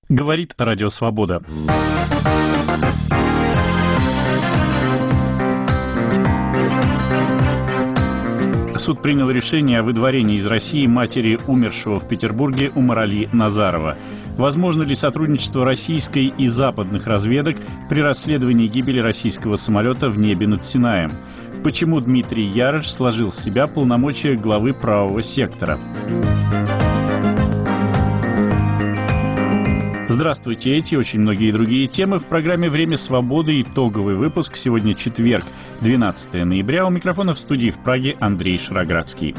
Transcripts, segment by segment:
Говорит Радио Свобода. Суд принял решение о выдворении из России матери умершего в Петербурге Умарали Назарова. Возможно ли сотрудничество российской и западных разведок при расследовании гибели российского самолета в небе над Синаем? Почему Дмитрий Ярыш сложил с себя полномочия главы правого сектора? Здравствуйте, эти и очень многие другие темы в программе «Время свободы». Итоговый выпуск. Сегодня четверг, 12 ноября. У микрофона в студии в Праге Андрей Шароградский.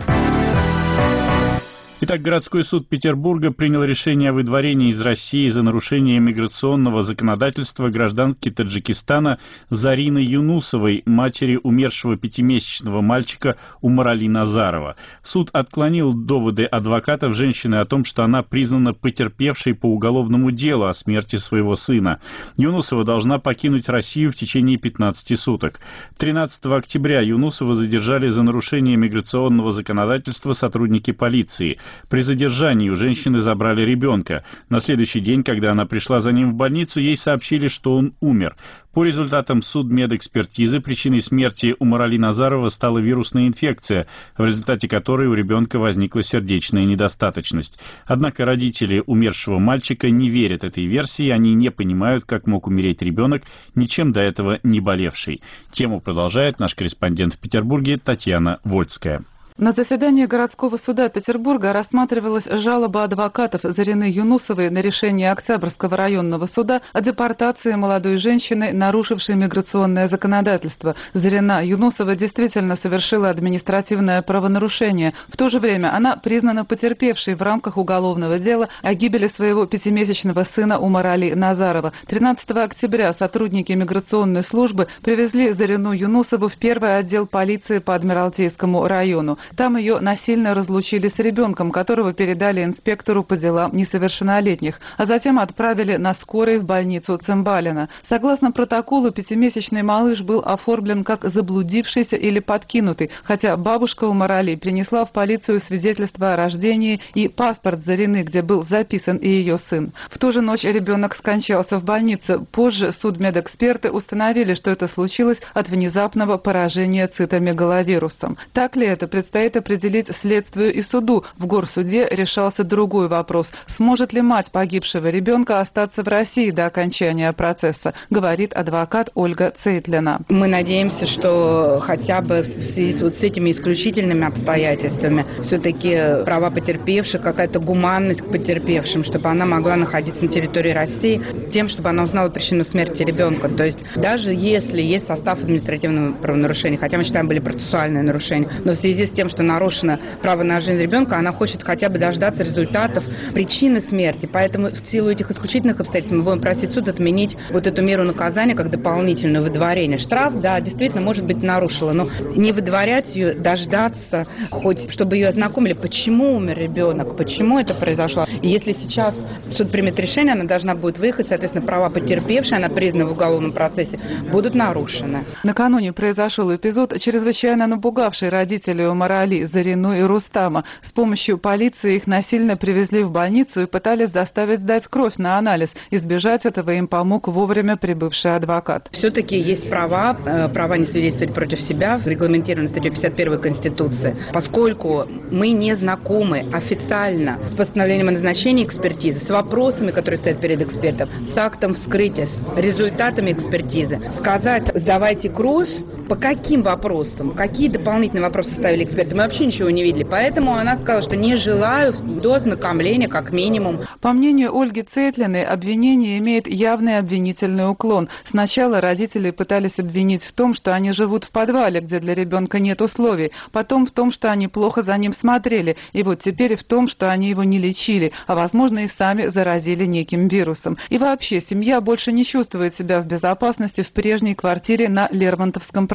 Итак, городской суд Петербурга принял решение о выдворении из России за нарушение миграционного законодательства гражданки Таджикистана Зарины Юнусовой, матери умершего 5-месячного мальчика Умарали Назарова. Суд отклонил доводы адвокатов женщины о том, что она признана потерпевшей по уголовному делу о смерти своего сына. Юнусова должна покинуть Россию в течение 15 суток. 13 октября Юнусова задержали за нарушение миграционного законодательства сотрудники полиции. При задержании у женщины забрали ребенка. На следующий день, когда она пришла за ним в больницу, ей сообщили, что он умер. По результатам судмедэкспертизы причиной смерти Умарали Назарова стала вирусная инфекция, в результате которой у ребенка возникла сердечная недостаточность. Однако родители умершего мальчика не верят этой версии, они не понимают, как мог умереть ребенок, ничем до этого не болевший. Тему продолжает наш корреспондент в Петербурге Татьяна Вольская. На заседании городского суда Петербурга рассматривалась жалоба адвокатов Зарины Юнусовой на решение Октябрьского районного суда о депортации молодой женщины, нарушившей миграционное законодательство. Зарина Юнусова действительно совершила административное правонарушение. В то же время она признана потерпевшей в рамках уголовного дела о гибели своего 5-месячного сына Умарали Назарова. 13 октября сотрудники миграционной службы привезли Зарину Юнусову в первый отдел полиции по Адмиралтейскому району. Там ее насильно разлучили с ребенком, которого передали инспектору по делам несовершеннолетних, а затем отправили на скорой в больницу Цимбалина. Согласно протоколу, 5-месячный малыш был оформлен как заблудившийся или подкинутый, хотя бабушка Умарали принесла в полицию свидетельство о рождении и паспорт Зарины, где был записан и ее сын. В ту же ночь ребенок скончался в больнице. Позже судмедэксперты установили, что это случилось от внезапного поражения цитомегаловирусом. Так ли это, предстоит определить следствию и суду. В горсуде решался другой вопрос. Сможет ли мать погибшего ребенка остаться в России до окончания процесса, говорит адвокат Ольга Цейтлина. Мы надеемся, что хотя бы в связи с этими исключительными обстоятельствами все-таки права потерпевших, какая-то гуманность к потерпевшим, чтобы она могла находиться на территории России, тем, чтобы она узнала причину смерти ребенка. То есть даже если есть состав административного правонарушения, хотя мы считаем, были процессуальные нарушения, но в связи с тем, что нарушено право на жизнь ребенка, она хочет хотя бы дождаться результатов причины смерти. Поэтому в силу этих исключительных обстоятельств мы будем просить суд отменить вот эту меру наказания как дополнительное выдворение. Штраф, да, действительно, может быть, нарушила, но не выдворять ее, дождаться, хоть чтобы ее ознакомили, почему умер ребенок, почему это произошло. И если сейчас суд примет решение, она должна будет выехать, соответственно, права потерпевшей, она признана в уголовном процессе, будут нарушены. Накануне произошел эпизод, чрезвычайно напугавший родителей Умарали, Зарину и Рустама. С помощью полиции их насильно привезли в больницу и пытались заставить сдать кровь на анализ. Избежать этого им помог вовремя прибывший адвокат. Все-таки есть права не свидетельствовать против себя, регламентированы статьей 51 Конституции. Поскольку мы не знакомы официально с постановлением о назначении экспертизы, с вопросами, которые стоят перед экспертом, с актом вскрытия, с результатами экспертизы, сказать, сдавайте кровь, по каким вопросам, какие дополнительные вопросы ставили эксперты, мы вообще ничего не видели. Поэтому она сказала, что не желаю до ознакомления как минимум. По мнению Ольги Цейтлиной, обвинение имеет явный обвинительный уклон. Сначала родители пытались обвинить в том, что они живут в подвале, где для ребенка нет условий. Потом в том, что они плохо за ним смотрели. И вот теперь в том, что они его не лечили, а возможно и сами заразили неким вирусом. И вообще, семья больше не чувствует себя в безопасности в прежней квартире на Лермонтовском проспекте.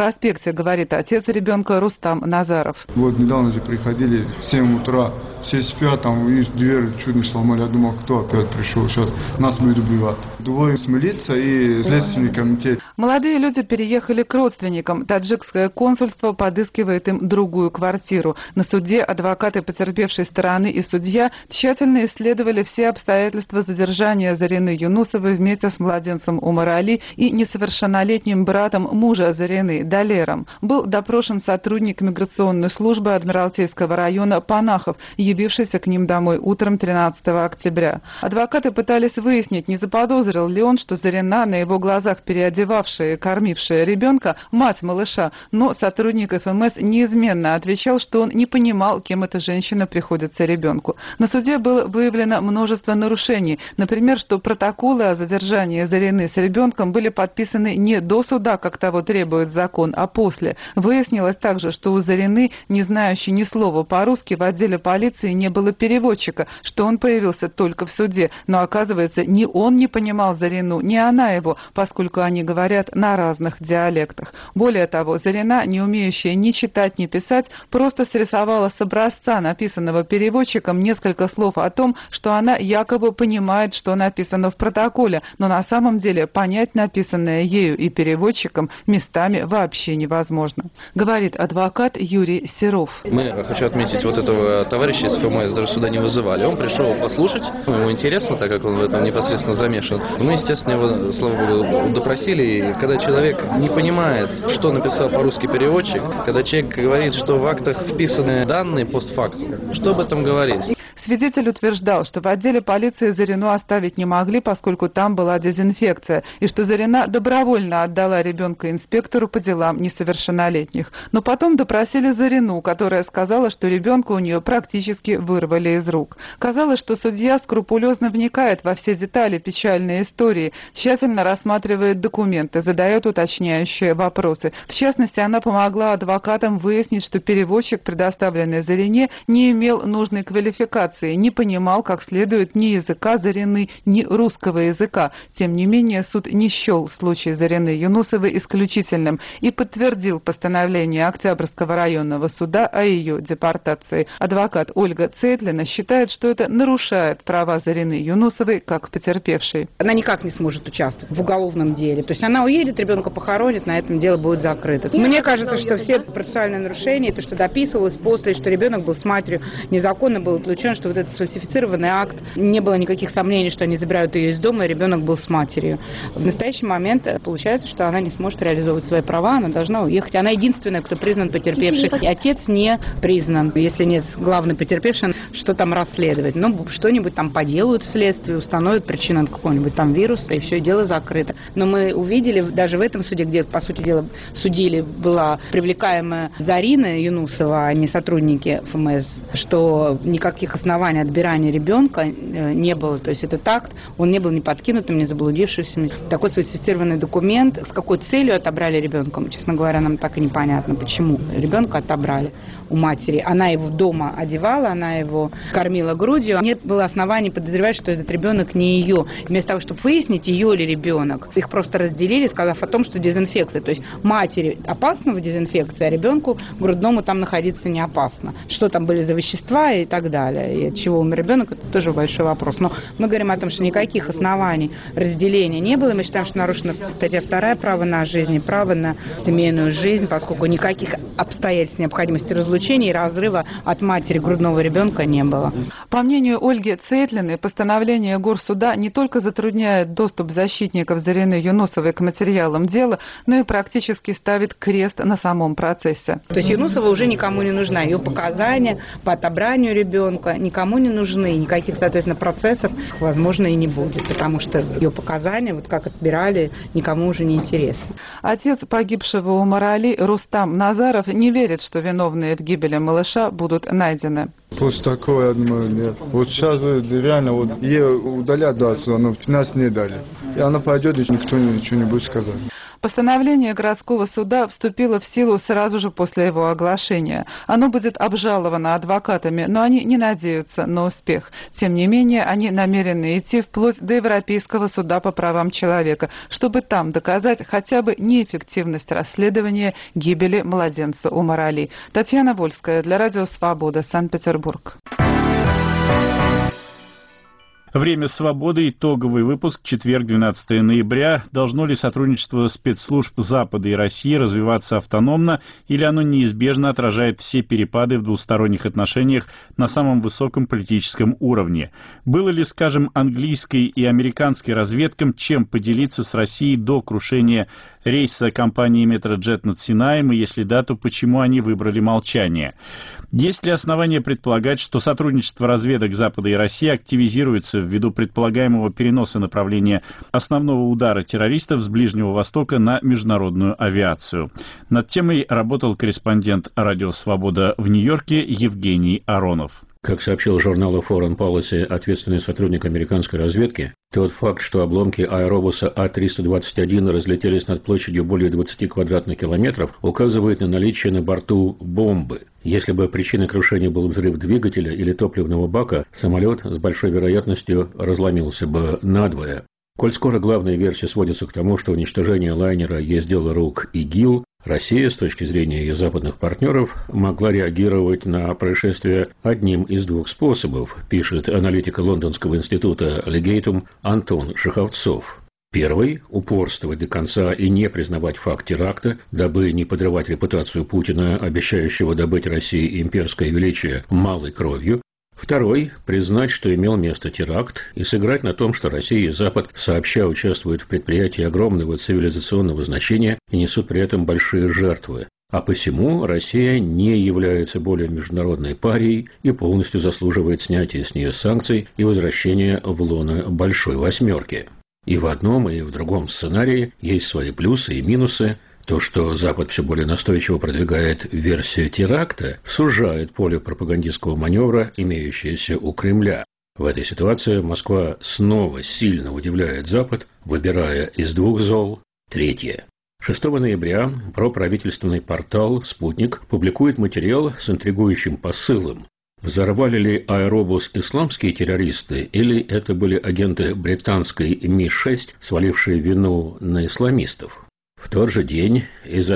проспекте, говорит отец ребенка Рустам Назаров. Вот недавно же приходили в 7 утра, все спят, там и дверь чуть не сломали. Я думал, кто опять пришел, сейчас нас будут убивать. Двое с милицией и следственный комитет. Молодые люди переехали к родственникам. Таджикское консульство подыскивает им другую квартиру. На суде адвокаты потерпевшей стороны и судья тщательно исследовали все обстоятельства задержания Зарины Юнусовой вместе с младенцем Умар Али и несовершеннолетним братом мужа Зарины, Далером. Был допрошен сотрудник миграционной службы Адмиралтейского района Панахов, явившийся к ним домой утром 13 октября. Адвокаты пытались выяснить, не заподозрил ли он, что Зарина, на его глазах переодевавшая и кормившая ребенка, мать малыша, но сотрудник ФМС неизменно отвечал, что он не понимал, кем эта женщина приходится ребенку. На суде было выявлено множество нарушений. Например, что протоколы о задержании Зарины с ребенком были подписаны не до суда, как того требует закон, а после. Выяснилось также, что у Зарины, не знающей ни слова по-русски, в отделе полиции не было переводчика, что он появился только в суде. Но оказывается, ни он не понимал Зарину, ни она его, поскольку они говорят на разных диалектах. Более того, Зарина, не умеющая ни читать, ни писать, просто срисовала с образца, написанного переводчиком, несколько слов о том, что она якобы понимает, что написано в протоколе, но на самом деле понять написанное ею и переводчиком местами вообще невозможно, говорит адвокат Юрий Серов. Хочу отметить, вот этого товарища из ФМС даже сюда не вызывали. Он пришел послушать, ему интересно, так как он в этом непосредственно замешан. Мы, естественно, его, слава богу, допросили. И когда человек не понимает, что написал по-русски переводчик, когда человек говорит, что в актах вписаны данные постфактум, что об этом говорить? Свидетель утверждал, что в отделе полиции Зарину оставить не могли, поскольку там была дезинфекция, и что Зарина добровольно отдала ребенка инспектору по делам несовершеннолетних. Но потом допросили Зарину, которая сказала, что ребенка у нее практически вырвали из рук. Казалось, что судья скрупулезно вникает во все детали печальной истории, тщательно рассматривает документы, задает уточняющие вопросы. В частности, она помогла адвокатам выяснить, что переводчик, предоставленный Зарине, не имел нужной квалификации, не понимал как следует ни языка Зарины, ни русского языка. Тем не менее, суд не счел случай Зарины Юнусовой исключительным и подтвердил постановление Октябрьского районного суда о ее депортации. Адвокат Ольга Цейтлина считает, что это нарушает права Зарины Юнусовой как потерпевшей. Она никак не сможет участвовать в уголовном деле. То есть она уедет, ребенка похоронит, на этом дело будет закрыто. Мне кажется, что все процессуальные нарушения, то, что дописывалось после, что ребенок был с матерью, незаконно был отлучен, что вот этот сфальсифицированный акт, не было никаких сомнений, что они забирают ее из дома, и ребенок был с матерью. В настоящий момент получается, что она не сможет реализовывать свои права, она должна уехать. Она единственная, кто признан потерпевшей. И отец не признан. Если нет главной потерпевшей, что там расследовать? Ну, что-нибудь там поделают в следствии, установят причину какого-нибудь там вируса, и все, дело закрыто. Но мы увидели даже в этом суде, где, по сути дела, судили, была привлекаемая Зарина Юнусова, а не сотрудники ФМС, что никаких оснований отбирания ребенка не было. То есть этот акт, он не был ни подкинутым, ни заблудившимся. Такой сфальсифицированный документ, с какой целью отобрали ребенка, честно говоря, нам так и непонятно, почему ребенка отобрали у матери. Она его дома одевала, она его кормила грудью. Нет было оснований подозревать, что этот ребенок не ее. Вместо того, чтобы выяснить, ее ли ребенок, их просто разделили, сказав о том, что дезинфекция. То есть матери опасно в дезинфекции, а ребенку грудному там находиться не опасно. Что там были за вещества и так далее. И от чего умер ребенок, это тоже большой вопрос. Но мы говорим о том, что никаких оснований разделения не было. Мы считаем, что нарушена статья 2, право на жизнь и право на семейную жизнь, поскольку никаких обстоятельств необходимости разлучения и разрыва от матери грудного ребенка не было. По мнению Ольги Цейтлиной, постановление Горсуда не только затрудняет доступ защитников Зарины Юнусовой к материалам дела, но и практически ставит крест на самом процессе. То есть Юнусова уже никому не нужна. Ее показания по отобранию ребенка никому не нужны. Никаких, соответственно, процессов, возможно, и не будет, потому что ее показания, вот как отбирали, никому уже не интересны. Отец погибшего Умара Али Рустам Назаров не верит, что виновные в гибели малыша будут найдены. После такого, я думаю, нет. Вот сейчас реально вот ей удалят, да, отсюда, но 15 дней дали. И она пойдет, и никто ничего не будет сказать. Постановление городского суда вступило в силу сразу же после его оглашения. Оно будет обжаловано адвокатами, но они не надеются на успех. Тем не менее, они намерены идти вплоть до Европейского суда по правам человека, чтобы там доказать хотя бы неэффективность расследования гибели младенца Умар Али. Татьяна Вольская для Радио Свобода, Санкт-Петербург. Время свободы. Итоговый выпуск. Четверг, 12 ноября. Должно ли сотрудничество спецслужб Запада и России развиваться автономно, или оно неизбежно отражает все перепады в двусторонних отношениях на самом высоком политическом уровне? Было ли, скажем, английской и американской разведкам чем поделиться с Россией до крушения рейса компании Metrojet над Синаем, и если да, то почему они выбрали молчание? Есть ли основания предполагать, что сотрудничество разведок Запада и России активизируется ввиду предполагаемого переноса направления основного удара террористов с Ближнего Востока на международную авиацию? Над темой работал корреспондент Радио Свобода в Нью-Йорке Евгений Аронов. Как сообщил журналу Foreign Policy ответственный сотрудник американской разведки, тот факт, что обломки аэробуса А-321 разлетелись над площадью более 20 квадратных километров, указывает на наличие на борту бомбы. Если бы причиной крушения был взрыв двигателя или топливного бака, самолет с большой вероятностью разломился бы надвое. Коль скоро главная версия сводится к тому, что уничтожение лайнера есть дело рук ИГИЛ, Россия, с точки зрения ее западных партнеров, могла реагировать на происшествие одним из двух способов, пишет аналитик Лондонского института Legatum Антон Шаховцов. Первый – упорствовать до конца и не признавать факт теракта, дабы не подрывать репутацию Путина, обещающего добыть России имперское величие малой кровью. Второй – признать, что имел место теракт, и сыграть на том, что Россия и Запад сообща участвуют в предприятии огромного цивилизационного значения и несут при этом большие жертвы. А посему Россия не является более международной парией и полностью заслуживает снятия с нее санкций и возвращения в лоно Большой Восьмерки. И в одном, и в другом сценарии есть свои плюсы и минусы. То, что Запад все более настойчиво продвигает версию теракта, сужает поле пропагандистского маневра, имеющееся у Кремля. В этой ситуации Москва снова сильно удивляет Запад, выбирая из двух зол третье. 6 ноября проправительственный портал «Спутник» публикует материал с интригующим посылом. Взорвали ли аэробус исламские террористы, или это были агенты британской Ми-6, свалившие вину на исламистов? В тот же день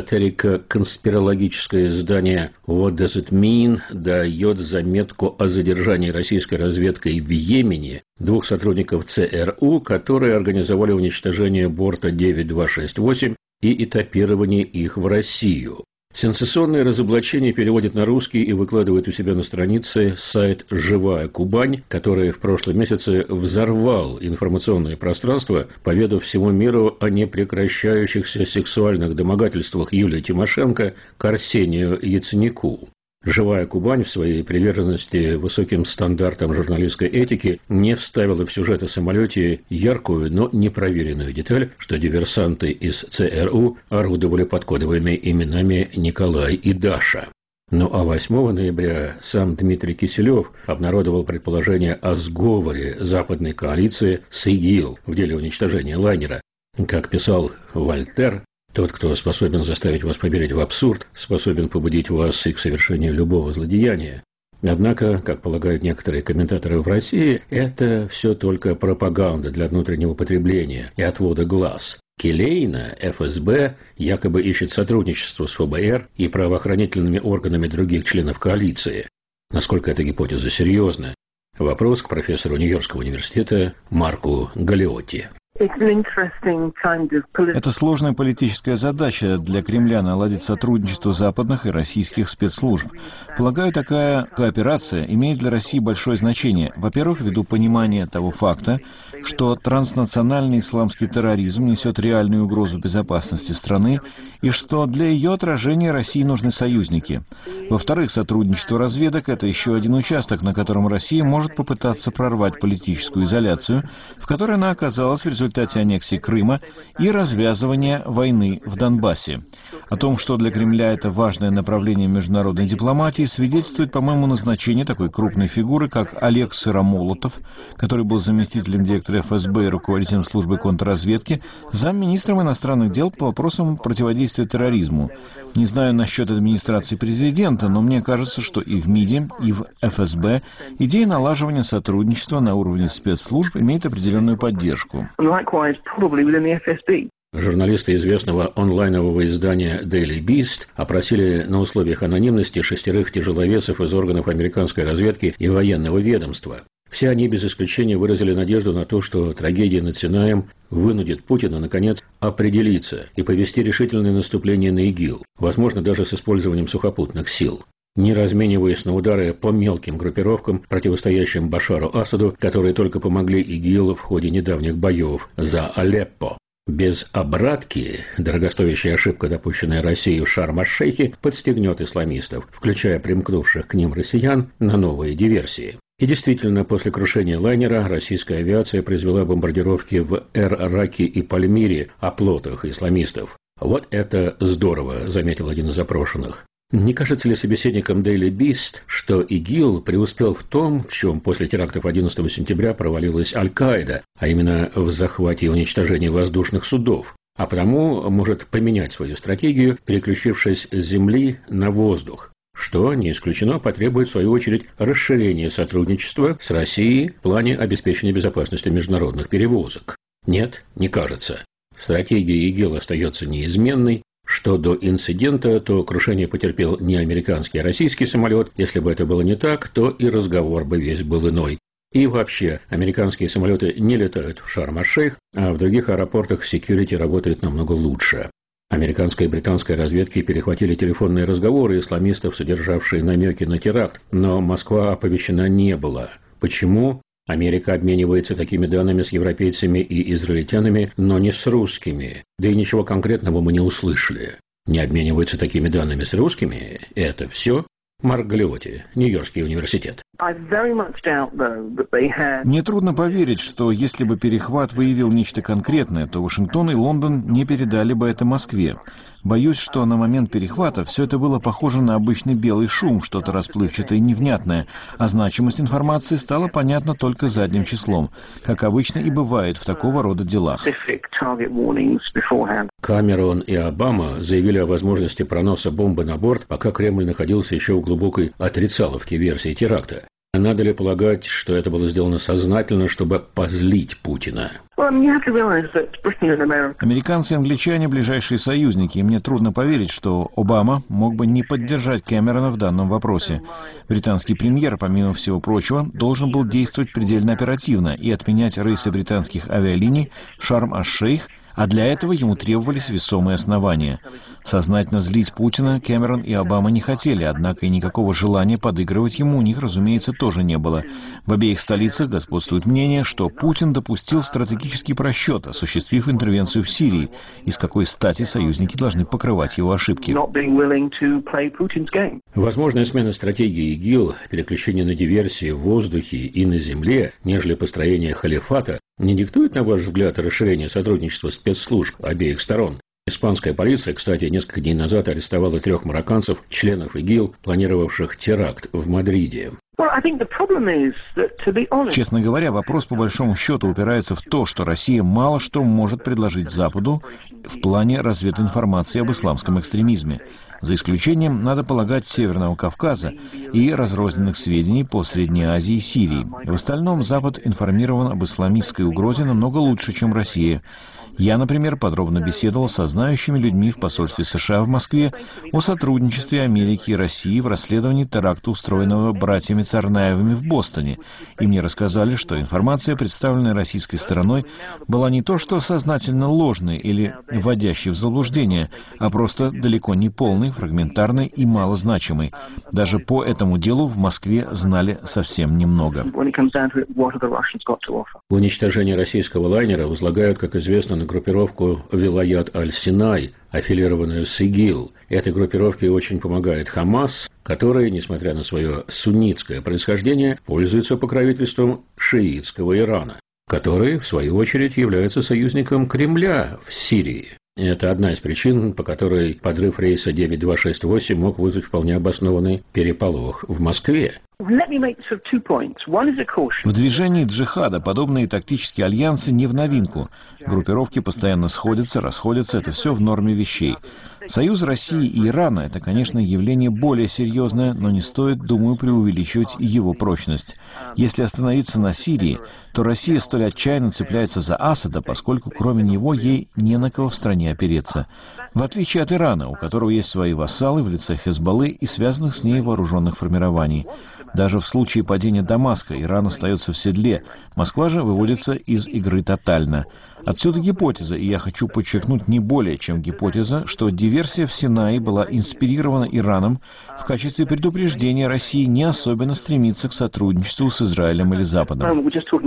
эзотерико-конспирологическое издание «What Does It Mean» дает заметку о задержании российской разведкой в Йемене двух сотрудников ЦРУ, которые организовали уничтожение борта 9268 и этапирование их в Россию. Сенсационное разоблачение переводит на русский и выкладывает у себя на странице сайт «Живая Кубань», который в прошлом месяце взорвал информационное пространство, поведав всему миру о непрекращающихся сексуальных домогательствах Юлии Тимошенко к Арсению Яценюку. «Живая Кубань» в своей приверженности высоким стандартам журналистской этики не вставила в сюжет о самолете яркую, но непроверенную деталь, что диверсанты из ЦРУ орудовали под кодовыми именами Николай и Даша. Ну а 8 ноября сам Дмитрий Киселев обнародовал предположение о сговоре западной коалиции с ИГИЛ в деле уничтожения лайнера. Как писал Вольтер, тот, кто способен заставить вас поверить в абсурд, способен побудить вас и к совершению любого злодеяния. Однако, как полагают некоторые комментаторы в России, это все только пропаганда для внутреннего потребления и отвода глаз. Келейна, ФСБ, якобы ищет сотрудничество с ФБР и правоохранительными органами других членов коалиции. Насколько эта гипотеза серьезна? Вопрос к профессору Нью-Йоркского университета Марку Галиотти. Это сложная политическая задача для Кремля — наладить сотрудничество западных и российских спецслужб. Полагаю, такая кооперация имеет для России большое значение. Во-первых, ввиду понимания того факта, что транснациональный исламский терроризм несет реальную угрозу безопасности страны, и что для ее отражения России нужны союзники. Во-вторых, сотрудничество разведок — это еще один участок, на котором Россия может попытаться прорвать политическую изоляцию, в которой она оказалась в результате результате аннексии Крыма и развязывания войны в Донбассе. О том, что для Кремля это важное направление международной дипломатии, свидетельствует, по-моему, назначение такой крупной фигуры, как Олег Сыромолотов, который был заместителем директора ФСБ и руководителем службы контрразведки, замминистром иностранных дел по вопросам противодействия терроризму. Не знаю насчет администрации президента, но мне кажется, что и в МИДе, и в ФСБ идея налаживания сотрудничества на уровне спецслужб имеет определенную поддержку. Журналисты известного онлайнового издания Daily Beast опросили на условиях анонимности 6 тяжеловесов из органов американской разведки и военного ведомства. Все они без исключения выразили надежду на то, что трагедия над Синаем вынудит Путина, наконец, определиться и повести решительное наступление на ИГИЛ, возможно, даже с использованием сухопутных сил. Не размениваясь на удары по мелким группировкам, противостоящим Башару Асаду, которые только помогли ИГИЛ в ходе недавних боев за Алеппо. Без обратки дорогостоящая ошибка, допущенная Россией в Шарм-аш-Шейхе, подстегнет исламистов, включая примкнувших к ним россиян, на новые диверсии. И действительно, после крушения лайнера российская авиация произвела бомбардировки в Эр-Раке и Пальмире, оплотах исламистов. «Вот это здорово», — заметил один из опрошенных. Не кажется ли собеседникам Daily Beast, что ИГИЛ преуспел в том, в чем после терактов 11 сентября провалилась Аль-Каида, а именно в захвате и уничтожении воздушных судов, а потому может поменять свою стратегию, переключившись с земли на воздух, что, не исключено, потребует в свою очередь расширения сотрудничества с Россией в плане обеспечения безопасности международных перевозок? Нет, не кажется. Стратегия ИГИЛ остается неизменной. Что до инцидента, то крушение потерпел не американский, а российский самолет. Если бы это было не так, то и разговор бы весь был иной. И вообще, американские самолеты не летают в Шарм-аш-Шейх, а в других аэропортах секьюрити работает намного лучше. Американская и британская разведки перехватили телефонные разговоры исламистов, содержавшие намеки на теракт, но Москва оповещена не была. Почему? Америка обменивается такими данными с европейцами и израильтянами, но не с русскими. Да и ничего конкретного мы не услышали. Не обмениваются такими данными с русскими? Это все? Марк Галиотти, Нью-Йоркский университет. Мне трудно поверить, что если бы перехват выявил нечто конкретное, то Вашингтон и Лондон не передали бы это Москве. Боюсь, что на момент перехвата все это было похоже на обычный белый шум, что-то расплывчатое и невнятное, а значимость информации стала понятна только задним числом, как обычно и бывает в такого рода делах. Камерон и Обама заявили о возможности проноса бомбы на борт, пока Кремль находился еще в глубокой отрицаловке версии теракта. Надо ли полагать, что это было сделано сознательно, чтобы позлить Путина? Американцы и англичане – ближайшие союзники, и мне трудно поверить, что Обама мог бы не поддержать Кэмерона в данном вопросе. Британский премьер, помимо всего прочего, должен был действовать предельно оперативно и отменять рейсы британских авиалиний в Шарм-аш-Шейх, а для этого ему требовались весомые основания. Сознательно злить Путина Кэмерон и Обама не хотели, однако и никакого желания подыгрывать ему у них, разумеется, тоже не было. В обеих столицах господствует мнение, что Путин допустил стратегический просчет, осуществив интервенцию в Сирии, и с какой стати союзники должны покрывать его ошибки. Возможная смена стратегии ИГИЛ, переключение на диверсии в воздухе и на земле, нежели построение халифата, не диктует, на ваш взгляд, расширение сотрудничества спецслужб обеих сторон? Испанская полиция, кстати, несколько дней назад арестовала 3 марокканцев, членов ИГИЛ, планировавших теракт в Мадриде. Честно говоря, вопрос по большому счету упирается в то, что Россия мало что может предложить Западу в плане развединформации об исламском экстремизме, за исключением, надо полагать, Северного Кавказа и разрозненных сведений по Средней Азии и Сирии. В остальном Запад информирован об исламистской угрозе намного лучше, чем Россия. Я, например, подробно беседовал со знающими людьми в посольстве США в Москве о сотрудничестве Америки и России в расследовании теракта, устроенного братьями Царнаевыми в Бостоне. И мне рассказали, что информация, представленная российской стороной, была не то что сознательно ложной или вводящей в заблуждение, а просто далеко не полной, фрагментарной и малозначимой. Даже по этому делу в Москве знали совсем немного. Уничтожение российского лайнера возлагают, как известно, на группировку Вилаят аль-Синай, аффилированную с ИГИЛ. Этой группировке очень помогает Хамас, который, несмотря на свое суннитское происхождение, пользуется покровительством шиитского Ирана. который, в свою очередь, является союзником Кремля в Сирии. Это одна из причин, по которой подрыв рейса 9268 мог вызвать вполне обоснованный переполох в Москве. В движении джихада подобные тактические альянсы не в новинку. Группировки постоянно сходятся, расходятся, это все в норме вещей. Союз России и Ирана – это, конечно, явление более серьезное, но не стоит, думаю, преувеличивать его прочность. Если остановиться на Сирии, то Россия столь отчаянно цепляется за Асада, поскольку кроме него ей не на кого в стране опереться. В отличие от Ирана, у которого есть свои вассалы в лице Хезболлы и связанных с ней вооруженных формирований. Даже в случае падения Дамаска Иран остается в седле, Москва же выводится из игры тотально. Отсюда гипотеза, и я хочу подчеркнуть не более чем гипотеза, что диверсия в Синае была инспирирована Ираном в качестве предупреждения России не особенно стремиться к сотрудничеству с Израилем или Западом.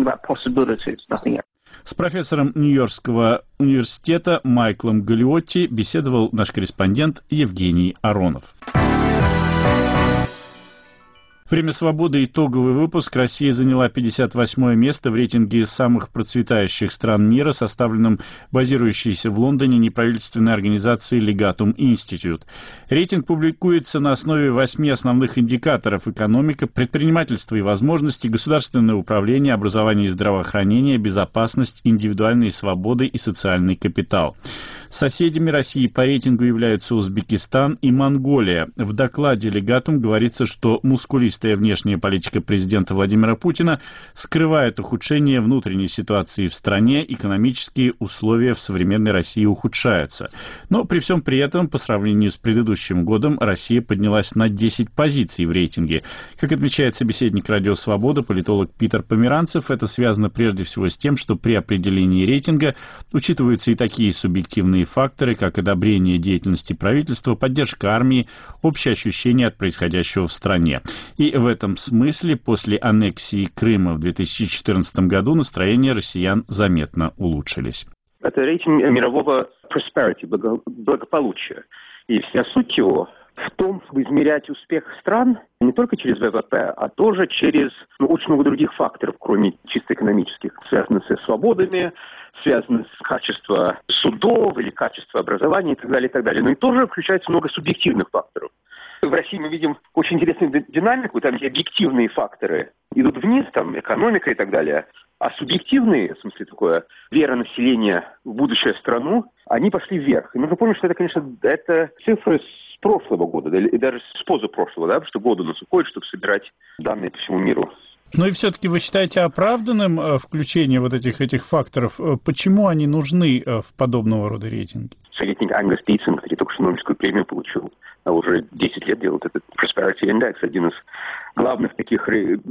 С профессором Нью-Йоркского университета Майклом Галиотти беседовал наш корреспондент Евгений Аронов. Время свободы. Итоговый выпуск. Россия заняла 58-е место в рейтинге самых процветающих стран мира, составленном базирующейся в Лондоне неправительственной организацией Legatum Institute. Рейтинг публикуется на основе 8 основных индикаторов: экономика, предпринимательство и возможности, государственное управление, образование и здравоохранение, безопасность, индивидуальные свободы и социальный капитал. Соседями России по рейтингу являются Узбекистан и Монголия. В докладе Legatum говорится, что мускулистая внешняя политика президента Владимира Путина скрывает ухудшение внутренней ситуации в стране, экономические условия в современной России ухудшаются. Но при всем при этом, по сравнению с предыдущим годом, Россия поднялась на 10 позиций в рейтинге. Как отмечает собеседник «Радио Свобода», политолог Питер Померанцев, это связано прежде всего с тем, что при определении рейтинга учитываются и такие субъективные факторы, как одобрение деятельности правительства, поддержка армии, общее ощущение от происходящего в стране. И в этом смысле после аннексии Крыма в 2014 году настроения россиян заметно улучшились. Это рейтинг мирового prosperity, благополучия. И вся суть его в том, чтобы измерять успех стран не только через ВВП, а тоже через очень много других факторов, кроме чисто экономических, связанных со свободами, связанных с качеством судов или качеством образования и так далее, и так далее. Но и тоже включается много субъективных факторов. В России мы видим очень интересную динамику, там где объективные факторы идут вниз, там экономика и так далее, а субъективные, в смысле такое, вера населения в будущую страну, они пошли вверх. И нужно помнить, что это, конечно, это цифры с прошлого года, и даже с позапрошлого, да, потому что год у нас уходит, чтобы собирать данные по всему миру. Ну и все-таки вы считаете оправданным включение вот этих факторов? Почему они нужны в подобного рода рейтинге? Советник Ангус Тейсон, который только что Нобелевскую премию получил, уже 10 лет делает этот Prosperity Index, один из главных таких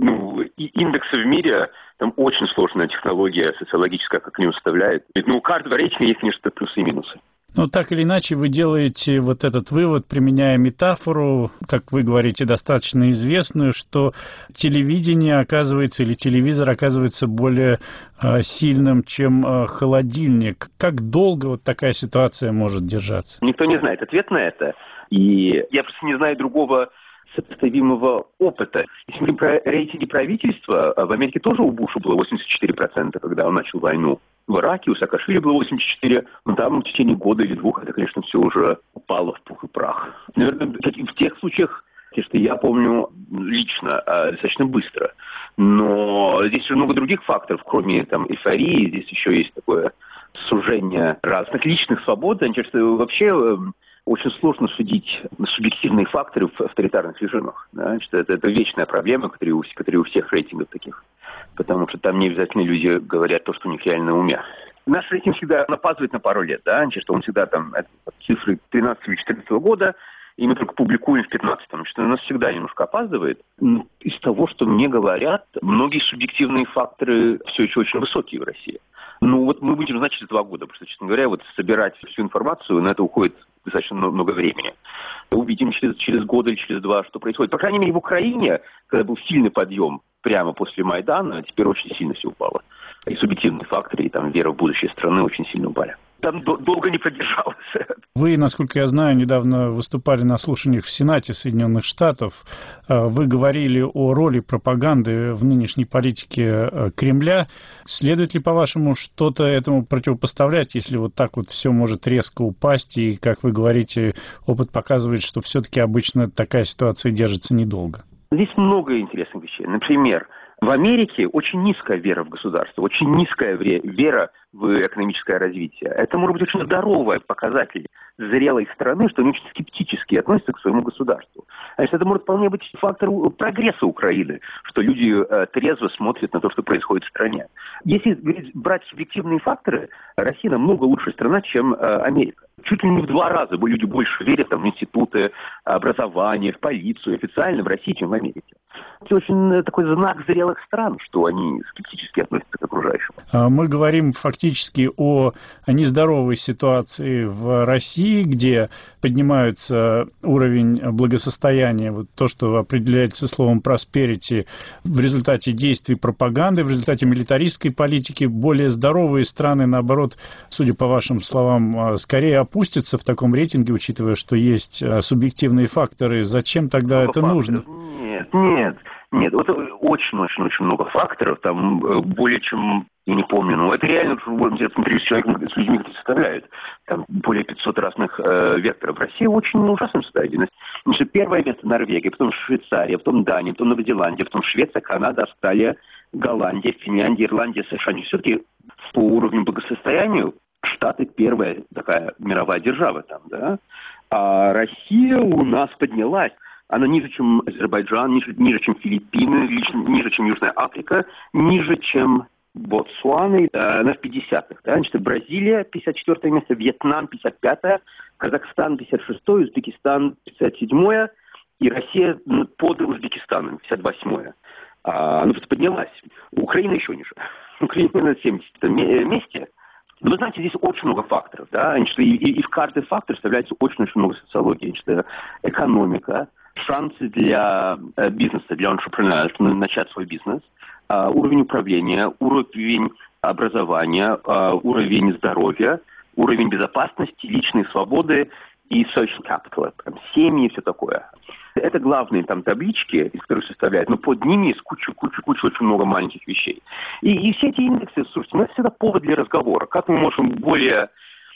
индексов в мире. Там очень сложная технология социологическая, как они выставляют. У каждого рейтинга есть, конечно, плюсы и минусы. Ну, так или иначе, вы делаете вот этот вывод, применяя метафору, как вы говорите, достаточно известную, что телевидение оказывается, или телевизор оказывается более сильным, чем холодильник. Как долго вот такая ситуация может держаться? Никто не знает ответ на это. И я просто не знаю другого сопоставимого опыта. Если мы говорим про рейтинги правительства, в Америке тоже у Буша было 84%, когда он начал войну. В Ираке у Саакашвили было 84%, но там в течение года или двух это, конечно, все уже упало в пух и прах. Наверное, в тех случаях, что я помню лично, достаточно быстро. Но здесь же много других факторов, кроме эйфории. Здесь еще есть такое сужение разных личных свобод. Мне кажется, вообще очень сложно судить на субъективные факторы в авторитарных режимах. Да? Это вечная проблема, которая у всех рейтингов таких. Потому что там не обязательно люди говорят то, что у них реально на уме. Наш рейтинг всегда опаздывает на пару лет. Да? Что он всегда цифры 13 или 14 года, и мы только публикуем в 15-м. Что у нас всегда немножко опаздывает. Из того, что мне говорят, многие субъективные факторы все еще очень высокие в России. Мы будем знать через 2 года, потому что, честно говоря, собирать всю информацию, на это уходит достаточно много времени. Увидим через год или через 2, что происходит. По крайней мере, в Украине, когда был сильный подъем прямо после Майдана, теперь очень сильно все упало. И субъективные факторы, и вера в будущее страны очень сильно упали. там долго не продержалась. Вы, насколько я знаю, недавно выступали на слушаниях в Сенате Соединенных Штатов. Вы говорили о роли пропаганды в нынешней политике Кремля. Следует ли, по-вашему, что-то этому противопоставлять, если вот так вот все может резко упасть, и, как вы говорите, опыт показывает, что все-таки обычно такая ситуация держится недолго? Здесь много интересных вещей. Например, в Америке очень низкая вера в государство, очень низкая вера в экономическое развитие. Это может быть очень здоровый показатель зрелой страны, что они очень скептически относятся к своему государству. Значит, это может вполне быть фактор прогресса Украины, что люди трезво смотрят на то, что происходит в стране. Если брать субъективные факторы, Россия намного лучшая страна, чем Америка. Чуть ли не в 2 раза люди больше верят в институты образования, в полицию официально в России, чем в Америке. Это очень такой знак зрелых стран, что они скептически относятся к окружающему. Мы говорим фактически о нездоровой ситуации в России, где поднимается уровень благосостояния, вот то, что определяется словом «просперити», в результате действий пропаганды, в результате милитаристской политики. Более здоровые страны, наоборот, судя по вашим словам, скорее опустятся в таком рейтинге, учитывая, что есть субъективные факторы. Зачем тогда это нужно? Нет, это очень-очень-очень много факторов, там более чем, я не помню, но это реально, интервью с человеком, с людьми, которые составляют, там более 500 разных векторов. Россия очень ужасном состоянии. Значит, первое место Норвегия, потом Швейцария, потом Дания, потом Новая Зеландия, потом Швеция, Канада, Австралия, Голландия, Финляндия, Ирландия, США. Они все-таки по уровню благосостояния Штаты первая такая мировая держава там, да. А Россия у нас поднялась. Она ниже, чем Азербайджан, ниже, чем Филиппины, ниже, чем Южная Африка, ниже, чем Ботсвана, она в 50-х. Да? Значит, Бразилия 54 место, Вьетнам 55-е, Казахстан 56-е, Узбекистан 57-е и Россия под Узбекистаном 58-е. Она просто поднялась. Украина еще ниже. Украина на 70-м месте. Но вы знаете, здесь очень много факторов. Да? Значит, и в каждый фактор вставляется очень-очень много социологии. Значит, экономика, шансы для бизнеса, для entrepreneurs начать свой бизнес, уровень управления, уровень образования, уровень здоровья, уровень безопасности, личной свободы и social capital, семьи и все такое. Это главные там таблички, из которых составляют, но под ними есть куча очень много маленьких вещей. И все эти индексы, слушайте, это всегда повод для разговора. Как мы можем более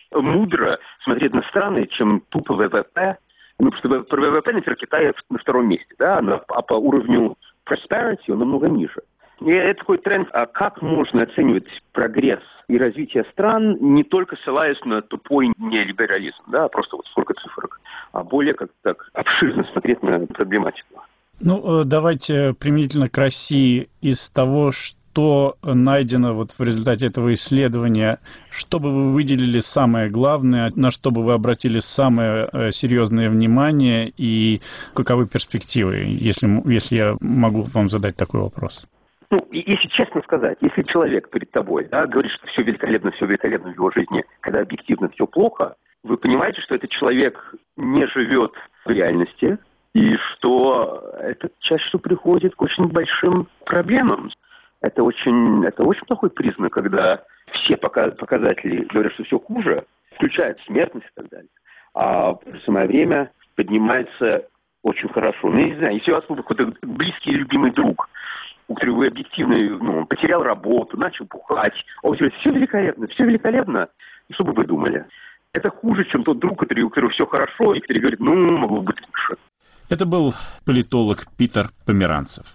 мудро смотреть на страны, чем тупо ВВП? Ну, потому что ВВП, например, Китай на 2-м месте, да, а по уровню prosperity он намного ниже. И это такой тренд, а как можно оценивать прогресс и развитие стран, не только ссылаясь на тупой нелиберализм, да, просто вот сколько цифрок, а более как так обширно смотреть на проблематику. Ну, давайте применительно к России из того, что найдено вот в результате этого исследования, что бы вы выделили самое главное, на что бы вы обратили самое серьезное внимание и каковы перспективы, если я могу вам задать такой вопрос? Ну, если честно сказать, если человек перед тобой, да, говорит, что все великолепно в его жизни, когда объективно все плохо, вы понимаете, что этот человек не живет в реальности, и что это чаще всего приходит к очень большим проблемам. Это очень плохой признак, когда все показатели говорят, что все хуже, включая смертность и так далее. А в то же самое время поднимается очень хорошо. Ну, я не знаю, если у вас был какой-то близкий и любимый друг, у которого вы объективно потерял работу, начал бухать, а у тебя все великолепно, и что бы вы думали? Это хуже, чем тот друг, у которого все хорошо, и который говорит, могло быть лучше. Это был политолог Питер Померанцев.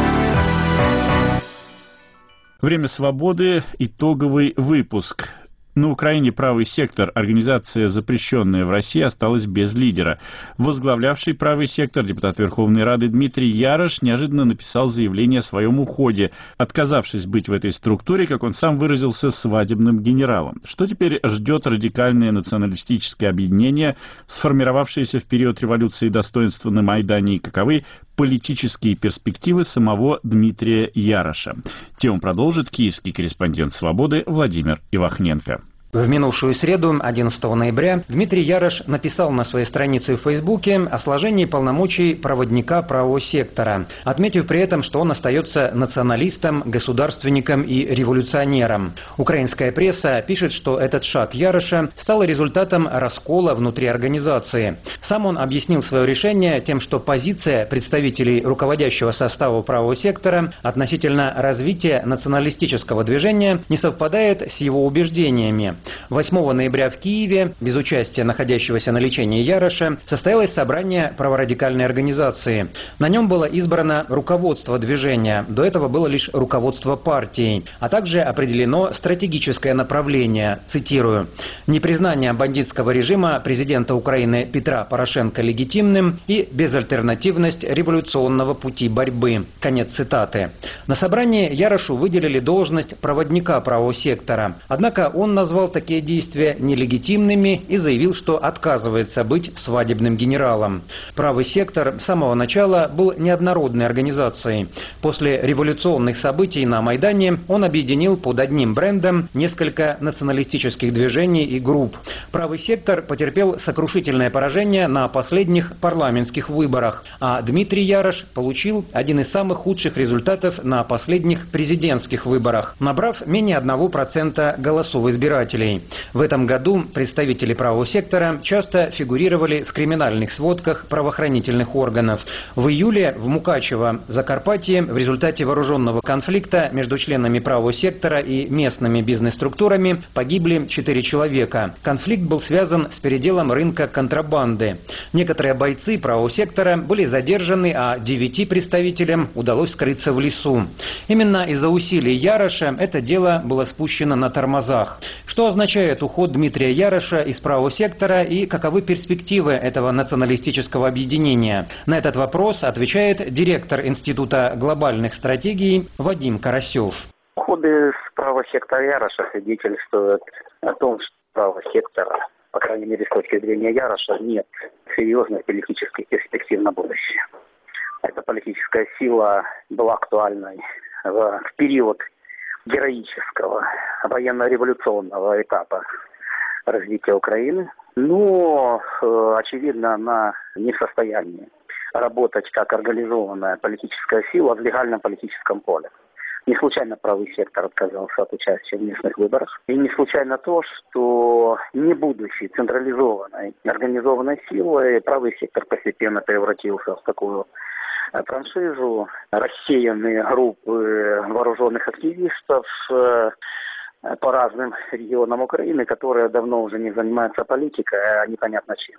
Время свободы. Итоговый выпуск. На Украине правый сектор, организация, запрещенная в России, осталась без лидера. Возглавлявший правый сектор депутат Верховной Рады Дмитрий Ярош неожиданно написал заявление о своем уходе, отказавшись быть в этой структуре, как он сам выразился, свадебным генералом. Что теперь ждет радикальное националистическое объединение, сформировавшееся в период революции достоинства на Майдане, и каковы политические перспективы самого Дмитрия Яроша? Тему продолжит киевский корреспондент «Свободы» Владимир Ивахненко. В минувшую среду, 11 ноября, Дмитрий Ярош написал на своей странице в Фейсбуке о сложении полномочий проводника правого сектора, отметив при этом, что он остается националистом, государственником и революционером. Украинская пресса пишет, что этот шаг Яроша стал результатом раскола внутри организации. Сам он объяснил свое решение тем, что позиция представителей руководящего состава правого сектора относительно развития националистического движения не совпадает с его убеждениями. 8 ноября в Киеве, без участия находящегося на лечении Яроша, состоялось собрание праворадикальной организации. На нем было избрано руководство движения, до этого было лишь руководство партией, а также определено стратегическое направление, цитирую, «непризнание бандитского режима президента Украины Петра Порошенко легитимным и безальтернативность революционного пути борьбы». Конец цитаты. На собрании Ярошу выделили должность проводника правого сектора, однако он назвал такие действия нелегитимными и заявил, что отказывается быть свадебным генералом. Правый сектор с самого начала был неоднородной организацией. После революционных событий на Майдане он объединил под одним брендом несколько националистических движений и групп. Правый сектор потерпел сокрушительное поражение на последних парламентских выборах, а Дмитрий Ярош получил один из самых худших результатов на последних президентских выборах, набрав менее 1% голосов избирателей. В этом году представители правого сектора часто фигурировали в криминальных сводках правоохранительных органов. В июле в Мукачево, Закарпатье, в результате вооруженного конфликта между членами правого сектора и местными бизнес-структурами погибли 4 человека. Конфликт был связан с переделом рынка контрабанды. Некоторые бойцы правого сектора были задержаны, а 9 представителям удалось скрыться в лесу. Именно из-за усилий Яроша это дело было спущено на тормозах. Что означает уход Дмитрия Яроша из правого сектора и каковы перспективы этого националистического объединения? На этот вопрос отвечает директор Института глобальных стратегий Вадим Карасев. Уходы из правого сектора Яроша свидетельствуют о том, что правого сектора, по крайней мере с точки зрения Яроша, нет серьезных политических перспектив на будущее. Эта политическая сила была актуальной в период героического военно-революционного этапа развития Украины, но, очевидно, она не в состоянии работать как организованная политическая сила в легальном политическом поле. Не случайно правый сектор отказался от участия в местных выборах. И не случайно то, что не будучи централизованной, организованной силой, правый сектор постепенно превратился в такую франшизу, рассеянные группы вооруженных активистов по разным регионам Украины, которые давно уже не занимаются политикой, а непонятно чем.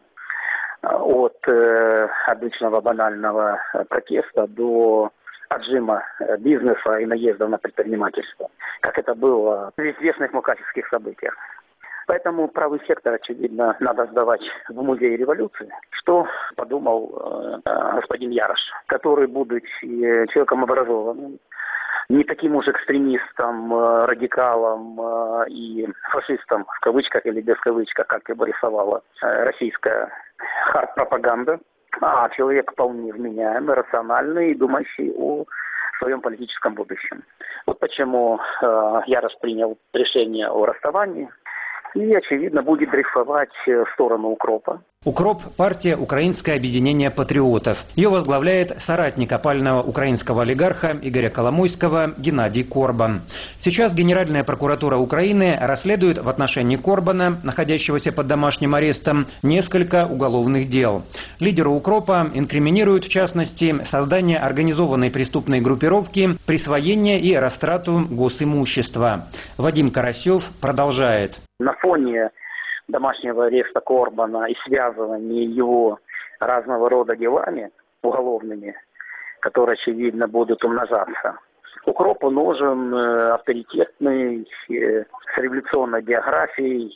От обычного банального протеста до отжима бизнеса и наездов на предпринимательство, как это было в известных мукачевских событиях. Поэтому правый сектор, очевидно, надо сдавать в музей революции, что подумал господин Ярош, который, будучи человеком образованным, не таким уж экстремистом, радикалом и фашистом, в кавычках или без кавычках, как его рисовала российская хард-пропаганда, а человек вполне вменяемый, рациональный и думающий о своем политическом будущем. Вот почему Ярош принял решение о расставании и, очевидно, будет дрейфовать в сторону укропа. УКРОП – партия «Украинское объединение патриотов». Ее возглавляет соратник опального украинского олигарха Игоря Коломойского Геннадий Корбан. Сейчас Генеральная прокуратура Украины расследует в отношении Корбана, находящегося под домашним арестом, несколько уголовных дел. Лидеру укропа инкриминируют, в частности, создание организованной преступной группировки, присвоение и растрату госимущества. Вадим Карасев продолжает. На фоне домашнего ареста Корбана и связывания его разного рода делами уголовными, которые, очевидно, будут умножаться, укропу нужен авторитетный, с революционной биографией,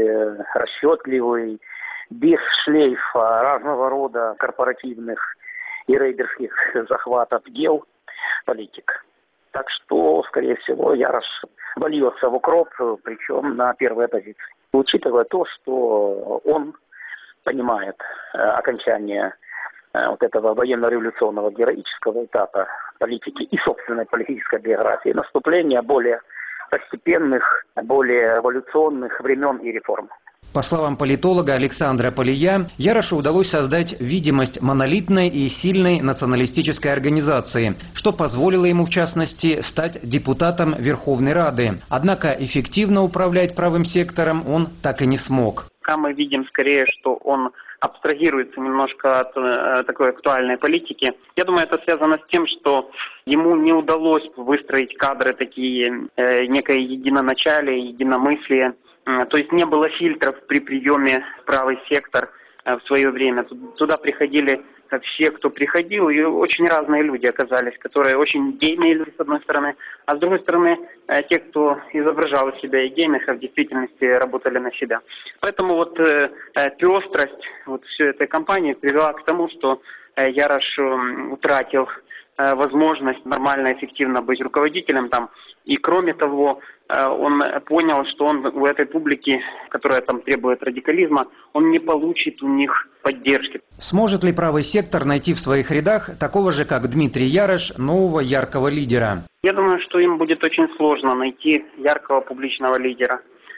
расчетливый, без шлейфа разного рода корпоративных и рейдерских захватов дел политик. Так что, скорее всего, Ярош вольется в укроп, причем на первой позиции. Учитывая то, что он понимает окончание вот этого военно-революционного героического этапа политики и собственной политической биографии, наступление более постепенных, более эволюционных времен и реформ. По словам политолога Александра Полия, Ярошу удалось создать видимость монолитной и сильной националистической организации, что позволило ему, в частности, стать депутатом Верховной Рады. Однако эффективно управлять правым сектором он так и не смог. Мы видим скорее, что он абстрагируется немножко от такой актуальной политики. Я думаю, это связано с тем, что ему не удалось выстроить кадры такие, некое единоначалие, единомыслие. То есть не было фильтров при приеме в правый сектор в свое время. Туда приходили все, кто приходил, и очень разные люди оказались, которые очень идейные люди, с одной стороны, а с другой стороны, те, кто изображал из себя идейных, а в действительности работали на себя. Поэтому вот пестрость всей этой кампании привела к тому, что Ярош утратил возможность нормально, эффективно быть руководителем там. И кроме того, он понял, что он у этой публики, которая там требует радикализма, он не получит у них поддержки. Сможет ли правый сектор найти в своих рядах такого же, как Дмитрий Ярош, нового яркого лидера? Я думаю, что им будет очень сложно найти яркого публичного лидера.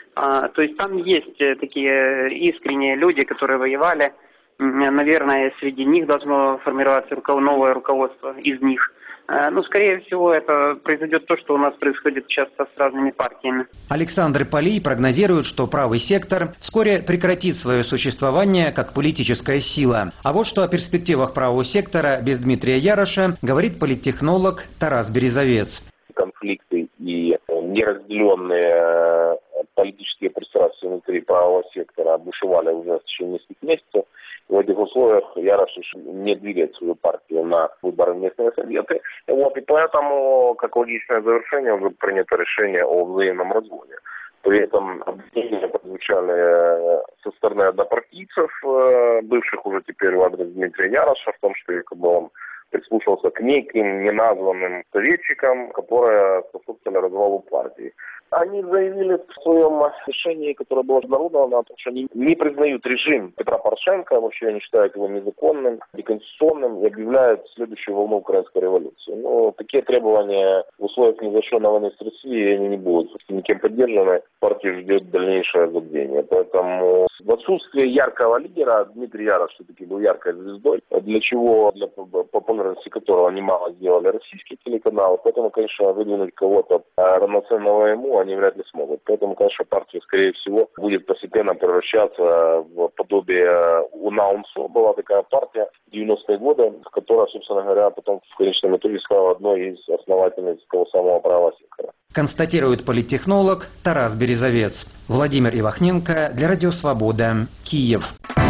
То есть там есть такие искренние люди, которые воевали. Наверное, среди них должно формироваться новое руководство из них. Но, скорее всего, это произойдет то, что у нас происходит сейчас с разными партиями. Александр Полий прогнозирует, что правый сектор вскоре прекратит свое существование как политическая сила. А вот что о перспективах правого сектора без Дмитрия Яроша говорит политтехнолог Тарас Березовец. Конфликты и неразделенные политические пристрастия внутри правого сектора бушевали уже в течение нескольких месяцев. В этих условиях Ярош не двигает свою партию на выборы в местные советы. И поэтому, как логичное завершение, уже принято решение о взаимном разгоне. При этом обвинения прозвучали со стороны однопартийцев, бывших уже теперь в адрес Дмитрия Яроша, в том, что якобы он прислушался к неким неназванным советчикам, которые способствовали развалу партии. Они заявили в своем решении, которое было обнародовано, о том, что они не признают режим Петра Порошенко, вообще они считают его незаконным, неконституционным и объявляют следующую волну украинской революции. Но такие требования в условиях незавершенной войны с Россией они не будут никем поддержаны. Партию ждет дальнейшее забвение. Поэтому в отсутствие яркого лидера, Дмитрий Ярош все-таки был яркой звездой, для чего, для популярности которого немало сделали российские телеканалы. Поэтому, конечно, выдвинуть кого-то равноценного ему они вряд ли смогут. Поэтому, конечно, партия, скорее всего, будет постепенно превращаться в подобие УНАУНСО. Была такая партия в 90-е годы, которая, собственно говоря, потом в конечном итоге стала одной из основательниц того самого правого сектора. Констатирует политтехнолог Тарас Березовец. Владимир Ивахненко для Радио Свобода, Киев.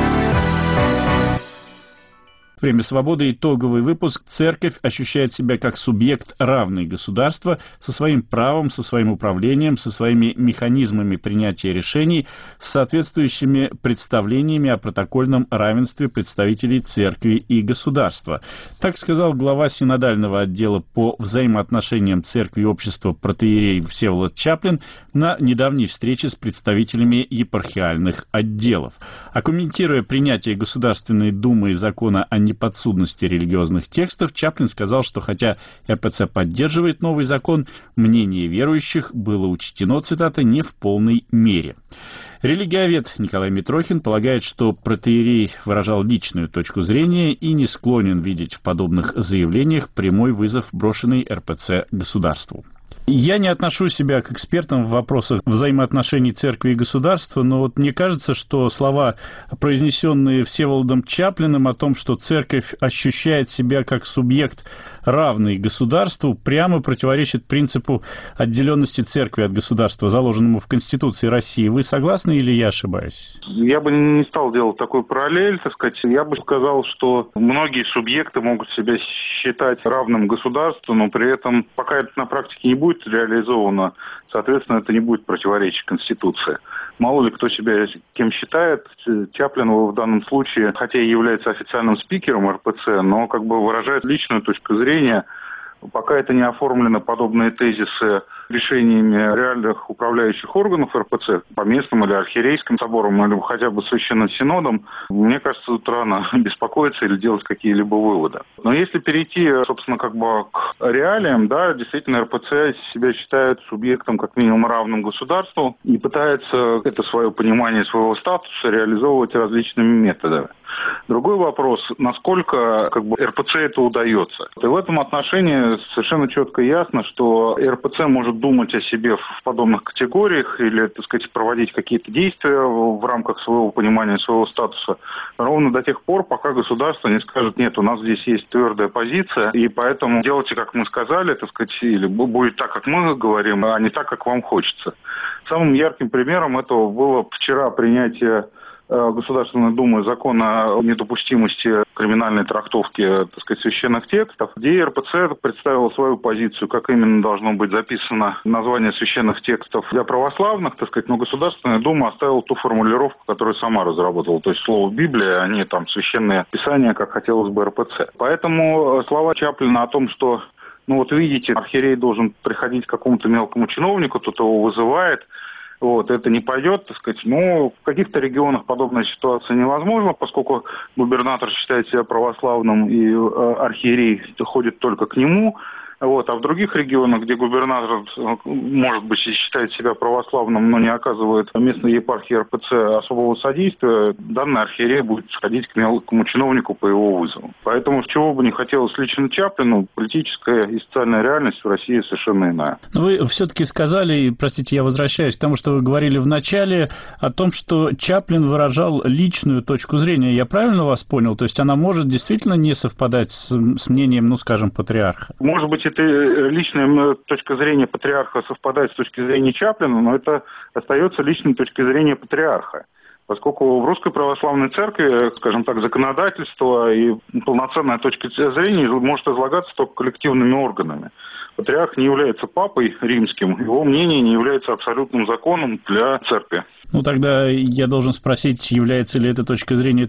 Время свободы. Итоговый выпуск. Церковь ощущает себя как субъект, равный государству, со своим правом, со своим управлением, со своими механизмами принятия решений, с соответствующими представлениями о протокольном равенстве представителей церкви и государства. Так сказал глава синодального отдела по взаимоотношениям церкви и общества протоиерей Всеволод Чаплин на недавней встрече с представителями епархиальных отделов. А комментируя принятие Государственной Думы закона о неподсудности религиозных текстов, Чаплин сказал, что хотя РПЦ поддерживает новый закон, мнение верующих было учтено, цитата, не в полной мере. Религиовед Николай Митрохин полагает, что протоиерей выражал личную точку зрения и не склонен видеть в подобных заявлениях прямой вызов, брошенный РПЦ государству. Я не отношу себя к экспертам в вопросах взаимоотношений церкви и государства, но вот мне кажется, что слова, произнесенные Всеволодом Чаплиным о том, что церковь ощущает себя как субъект, равный государству, прямо противоречат принципу отделенности церкви от государства, заложенному в Конституции России. Вы согласны или я ошибаюсь? Я бы не стал делать такой параллель, так сказать. Я бы сказал, что многие субъекты могут себя считать равным государству, но при этом, пока это на практике не будет реализовано, соответственно, это не будет противоречить Конституции. Мало ли кто себя кем считает. Чаплин в данном случае, хотя и является официальным спикером РПЦ, но как бы выражает личную точку зрения. Пока это не оформлено, подобные тезисы решениями реальных управляющих органов РПЦ по местным или архиерейским соборам, или хотя бы священным синодом, мне кажется, тут рано беспокоиться или делать какие-либо выводы. Но если перейти, собственно, как бы к реалиям, да, действительно РПЦ себя считает субъектом как минимум равным государству и пытается это свое понимание своего статуса реализовывать различными методами. Другой вопрос, насколько как бы РПЦ это удается. И в этом отношении совершенно четко и ясно, что РПЦ может думать о себе в подобных категориях или, так сказать, проводить какие-то действия в рамках своего понимания своего статуса ровно до тех пор, пока государство не скажет: нет, у нас здесь есть твердая позиция, и поэтому делайте, как мы сказали, так сказать, или будет так, как мы говорим, а не так, как вам хочется. Самым ярким примером этого было вчера принятие Государственной Думы закона о недопустимости криминальной трактовки, так сказать, священных текстов, где РПЦ представила свою позицию, как именно должно быть записано название священных текстов для православных, так сказать, но Государственная Дума оставила ту формулировку, которую сама разработала, то есть слово «Библия», а не там священное писание, как хотелось бы РПЦ. Поэтому слова Чаплина о том, что, ну вот видите, архиерей должен приходить к какому-то мелкому чиновнику, тот его вызывает, вот, это не пойдет, так сказать. Но в каких-то регионах подобная ситуация невозможна, поскольку губернатор считает себя православным и архиерей ходит только к нему. Вот, а в других регионах, где губернатор, может быть, считает себя православным, но не оказывает местной епархии РПЦ особого содействия, данный архиерей будет сходить к мелкому чиновнику по его вызову. Поэтому, чего бы не хотелось лично Чаплину, политическая и социальная реальность в России совершенно иная. Но вы все-таки сказали, простите, я возвращаюсь к тому, что вы говорили в начале, о том, что Чаплин выражал личную точку зрения. Я правильно вас понял? То есть она может действительно не совпадать с мнением, ну, скажем, патриарха? Может быть, это личная точка зрения патриарха совпадает с точки зрения Чаплина, но это остается личной точкой зрения патриарха. Поскольку в Русской Православной Церкви, скажем так, законодательство и полноценная точка зрения может излагаться только коллективными органами. Патриарх не является папой римским, его мнение не является абсолютным законом для церкви. Ну, тогда я должен спросить, является ли эта точкой зрения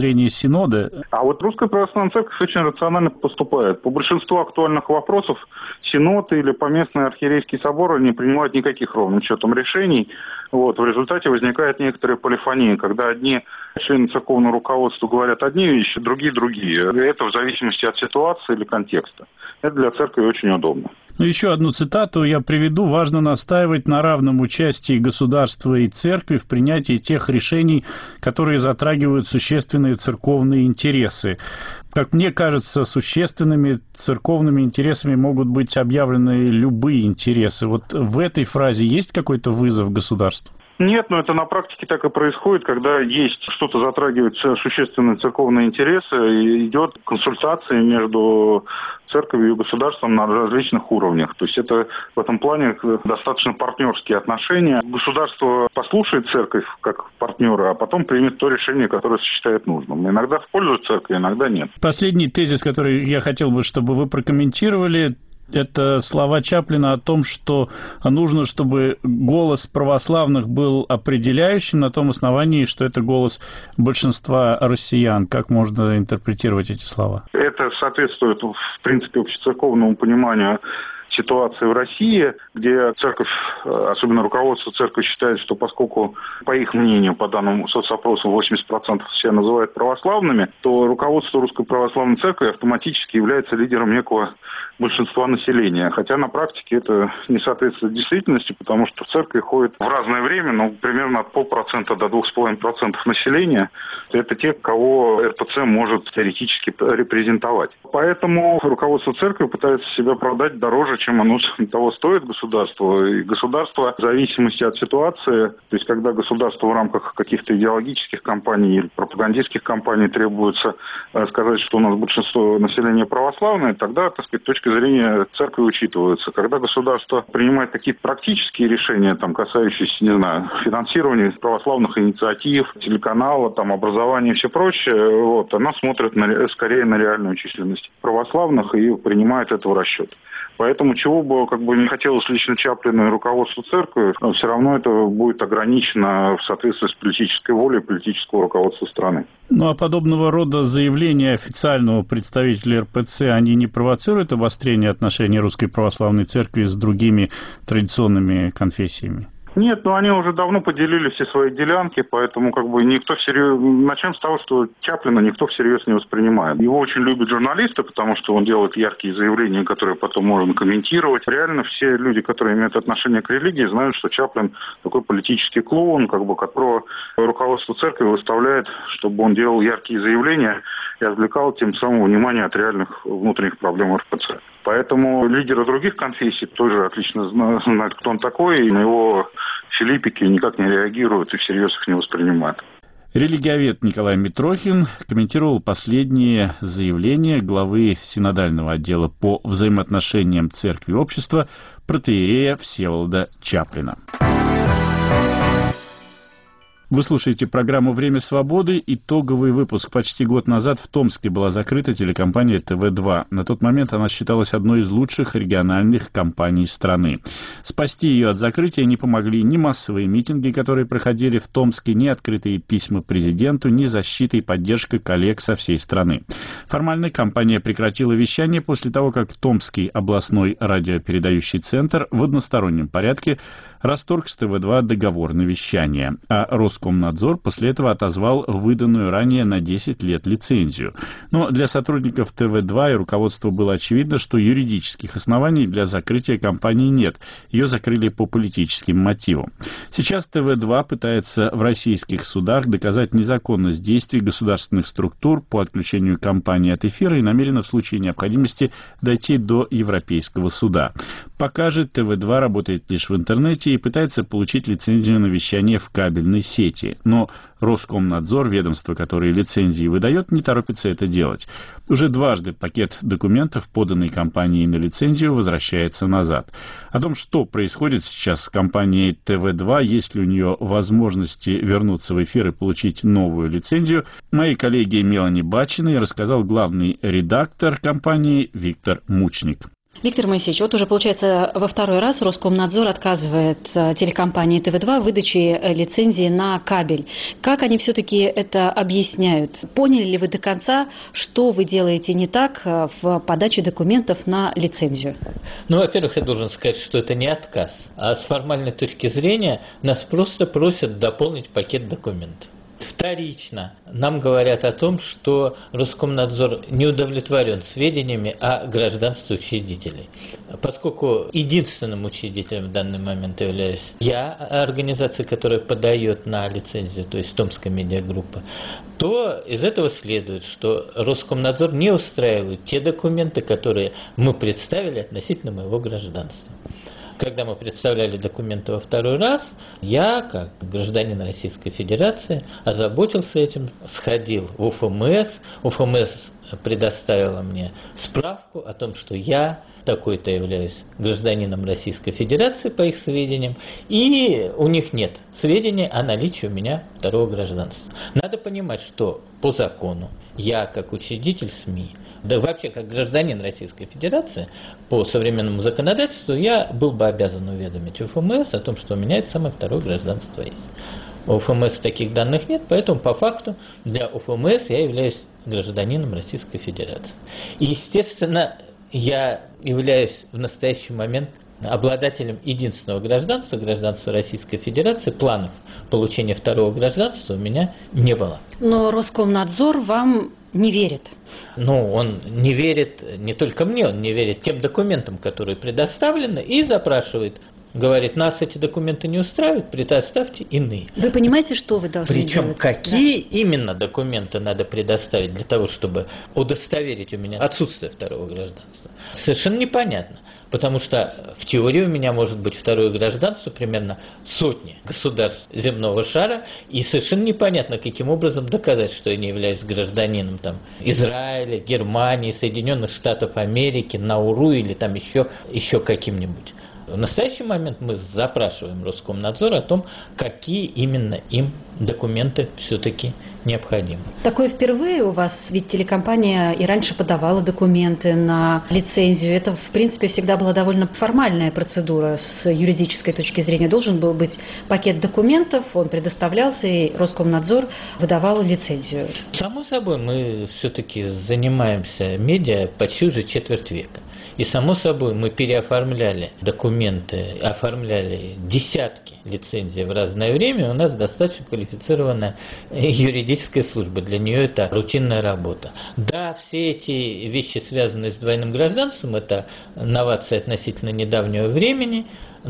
Синода? А вот Русская Православная Церковь очень рационально поступает. По большинству актуальных вопросов Синод или поместные архиерейские соборы не принимают никаких ровным счетом решений. Вот, в результате возникает некоторая полифония, когда одни члены церковного руководства говорят одни вещи, другие. И это в зависимости от ситуации или контекста. Это для церкви очень удобно. Ну, еще одну цитату я приведу. Важно настаивать на равном участии государства и церкви в принятии тех решений, которые затрагивают существенные церковные интересы. Как мне кажется, существенными церковными интересами могут быть объявлены любые интересы. Вот в этой фразе есть какой-то вызов государству? Нет, но это на практике так и происходит, когда есть что-то затрагивает существенные церковные интересы, и идет консультация между церковью и государством на различных уровнях. То есть это в этом плане достаточно партнерские отношения. Государство послушает церковь как партнера, а потом примет то решение, которое считает нужным. Иногда в пользу церкви, иногда нет. Последний тезис, который я хотел бы, чтобы вы прокомментировали, это слова Чаплина о том, что нужно, чтобы голос православных был определяющим на том основании, что это голос большинства россиян. Как можно интерпретировать эти слова? Это соответствует, в принципе, общецерковному пониманию ситуации в России, где церковь, особенно руководство церкви, считает, что поскольку, по их мнению, по данным соцопроса, 80% себя называют православными, то руководство Русской Православной Церкви автоматически является лидером некого большинства населения. Хотя на практике это не соответствует действительности, потому что в церкви ходит в разное время, ну, примерно от 0,5% до 2,5% населения. Это те, кого РПЦ может теоретически репрезентовать. Поэтому руководство церкви пытается себя продать дороже, чем оно того стоит государству. И государство в зависимости от ситуации, то есть когда государству в рамках каких-то идеологических кампаний или пропагандистских кампаний требуется сказать, что у нас большинство населения православное, тогда, так сказать, точка зрения церкви учитывается. Когда государство принимает какие-то практические решения, там, касающиеся, не знаю, финансирования православных инициатив, телеканала, там, образования и все прочее, вот, она смотрит скорее на реальную численность православных и принимает это в расчет. Поэтому чего бы не хотелось лично Чаплину и руководству церкви, все равно это будет ограничено в соответствии с политической волей политического руководства страны. Ну а подобного рода заявления официального представителя РПЦ, они не провоцируют обострение отношений Русской Православной Церкви с другими традиционными конфессиями? Нет, они уже давно поделили все свои делянки, поэтому никто всерьез... Начнем с того, что Чаплина никто всерьез не воспринимает. Его очень любят журналисты, потому что он делает яркие заявления, которые потом можно комментировать. Реально все люди, которые имеют отношение к религии, знают, что Чаплин такой политический клоун, которого руководство церкви выставляет, чтобы он делал яркие заявления и отвлекал тем самым внимание от реальных внутренних проблем РПЦ. Поэтому лидеры других конфессий тоже отлично знают, кто он такой, и на его филиппики никак не реагируют и всерьез их не воспринимают. Религиовед Николай Митрохин комментировал последние заявления главы синодального отдела по взаимоотношениям церкви и общества протоиерея Всеволода Чаплина. Вы слушаете программу «Время свободы». Итоговый выпуск. Почти год назад в Томске была закрыта телекомпания ТВ-2. На тот момент она считалась одной из лучших региональных компаний страны. Спасти ее от закрытия не помогли ни массовые митинги, которые проходили в Томске, ни открытые письма президенту, ни защита и поддержка коллег со всей страны. Формально компания прекратила вещание после того, как Томский областной радиопередающий центр в одностороннем порядке расторг с ТВ-2 договор на вещание, а Роскомнадзор после этого отозвал выданную ранее на 10 лет лицензию. Но для сотрудников ТВ-2 и руководства было очевидно, что юридических оснований для закрытия компании нет. Ее закрыли по политическим мотивам. Сейчас ТВ-2 пытается в российских судах доказать незаконность действий государственных структур по отключению компании от эфира и намерена в случае необходимости дойти до Европейского суда. Пока же ТВ-2 работает лишь в интернете и пытается получить лицензию на вещание в кабельной сети. Но Роскомнадзор, ведомство, которое лицензии выдает, не торопится это делать. Уже дважды пакет документов, поданный компанией на лицензию, возвращается назад. О том, что происходит сейчас с компанией ТВ-2, есть ли у нее возможности вернуться в эфир и получить новую лицензию, моей коллеге Мелани Бачиной рассказал главный редактор компании Виктор Мучник. Виктор Моисеевич, вот уже, получается, во второй раз Роскомнадзор отказывает телекомпании ТВ-2 в выдаче лицензии на кабель. Как они все-таки это объясняют? Поняли ли вы до конца, что вы делаете не так в подаче документов на лицензию? Во-первых, я должен сказать, что это не отказ, а с формальной точки зрения нас просто просят дополнить пакет документов. Вторично нам говорят о том, что Роскомнадзор не удовлетворен сведениями о гражданстве учредителей. Поскольку единственным учредителем в данный момент являюсь я, организация, которая подает на лицензию, то есть Томская медиагруппа, то из этого следует, что Роскомнадзор не устраивает те документы, которые мы представили относительно моего гражданства. Когда мы представляли документы во второй раз, я, как гражданин Российской Федерации, озаботился этим, сходил в УФМС. УФМС предоставила мне справку о том, что я такой-то являюсь гражданином Российской Федерации, по их сведениям, и у них нет сведений о наличии у меня второго гражданства. Надо понимать, что по закону я, как учредитель СМИ, да вообще как гражданин Российской Федерации, по современному законодательству я был бы обязан уведомить УФМС о том, что у меня это самое второе гражданство есть. У УФМС таких данных нет, поэтому по факту для УФМС я являюсь гражданином Российской Федерации. И, естественно, я являюсь в настоящий момент обладателем единственного гражданства, гражданства Российской Федерации. Планов получения второго гражданства у меня не было. Но Роскомнадзор вам не верит. Он не верит не только мне, он не верит тем документам, которые предоставлены, и запрашивает. Говорит, нас эти документы не устраивают, предоставьте иные. Вы понимаете, что вы должны делать? Причем какие именно документы надо предоставить для того, чтобы удостоверить у меня отсутствие второго гражданства? Совершенно непонятно. Потому что в теории у меня может быть второе гражданство примерно сотни государств земного шара, и совершенно непонятно, каким образом доказать, что я не являюсь гражданином Израиля, Германии, Соединенных Штатов Америки, Науру или еще каким-нибудь. В настоящий момент мы запрашиваем Роскомнадзор о том, какие именно им документы все-таки необходимы. Такое впервые у вас, ведь телекомпания и раньше подавала документы на лицензию. Это, в принципе, всегда была довольно формальная процедура с юридической точки зрения. Должен был быть пакет документов, он предоставлялся, и Роскомнадзор выдавал лицензию. Само собой, мы все-таки занимаемся медиа почти уже четверть века. И, само собой, мы переоформляли документы, оформляли десятки лицензий в разное время. У нас достаточно квалифицированная юридическая служба. Для нее это рутинная работа. Да, все эти вещи, связанные с двойным гражданством, это новация относительно недавнего времени.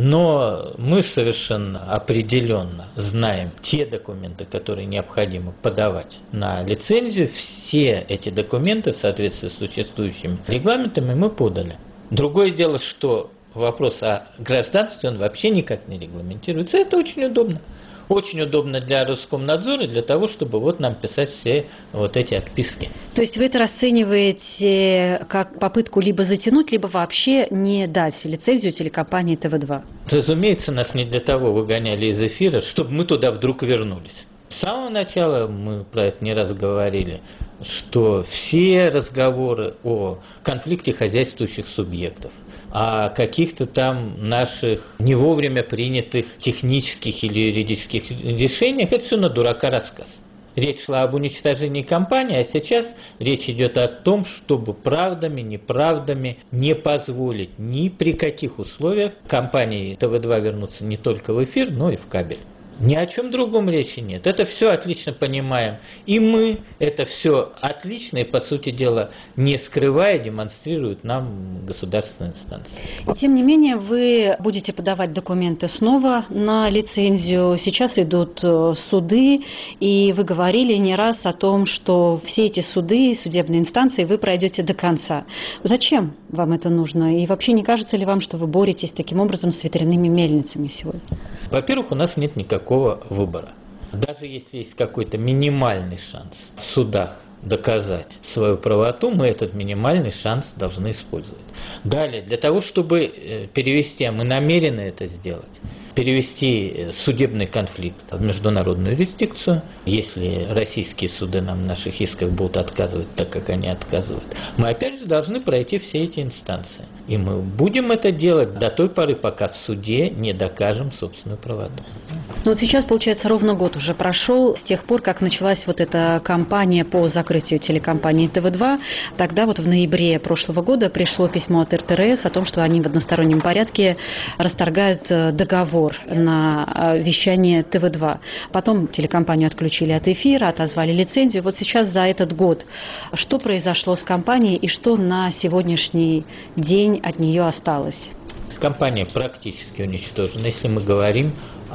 Но мы совершенно определенно знаем те документы, которые необходимо подавать на лицензию. Все эти документы в соответствии с существующими регламентами мы подали. Другое дело, что вопрос о гражданстве, он вообще никак не регламентируется. Это очень удобно. Очень удобно для Роскомнадзора, для того, чтобы вот нам писать все вот эти отписки. То есть вы это расцениваете как попытку либо затянуть, либо вообще не дать лицензию телекомпании ТВ2? Разумеется, нас не для того выгоняли из эфира, чтобы мы туда вдруг вернулись. С самого начала мы про это не раз говорили, что все разговоры о конфликте хозяйствующих субъектов, о каких-то там наших не вовремя принятых технических или юридических решениях, это все на дурака рассказ. Речь шла об уничтожении компании, а сейчас речь идет о том, чтобы правдами, неправдами не позволить ни при каких условиях компании ТВ2 вернуться не только в эфир, но и в кабель. Ни о чем другом речи нет. Это все отлично понимаем. И мы это все отлично и, по сути дела, не скрывая, демонстрируют нам государственные инстанции. И тем не менее, вы будете подавать документы снова на лицензию. Сейчас идут суды, и вы говорили не раз о том, что все эти суды, судебные инстанции вы пройдете до конца. Зачем вам это нужно? И вообще не кажется ли вам, что вы боретесь таким образом с ветряными мельницами сегодня? Во-первых, у нас нет никакого выбора. Даже если есть какой-то минимальный шанс в судах доказать свою правоту, мы этот минимальный шанс должны использовать. Далее, для того, чтобы перевести, а мы намерены это сделать, перевести судебный конфликт в международную юрисдикцию, если российские суды нам в наших исках будут отказывать так, как они отказывают, мы опять же должны пройти все эти инстанции. И мы будем это делать до той поры, пока в суде не докажем собственную правоту. Ну вот сейчас, получается, ровно год уже прошел с тех пор, как началась вот эта кампания по закрытию телекомпании ТВ2. Тогда вот в ноябре прошлого года пришло письмо от РТРС о том, что они в одностороннем порядке расторгают договор на вещание ТВ2. Потом телекомпанию отключили от эфира, отозвали лицензию. Вот сейчас за этот год что произошло с компанией и что на сегодняшний день от нее осталось? Компания практически уничтожена. Если мы говорим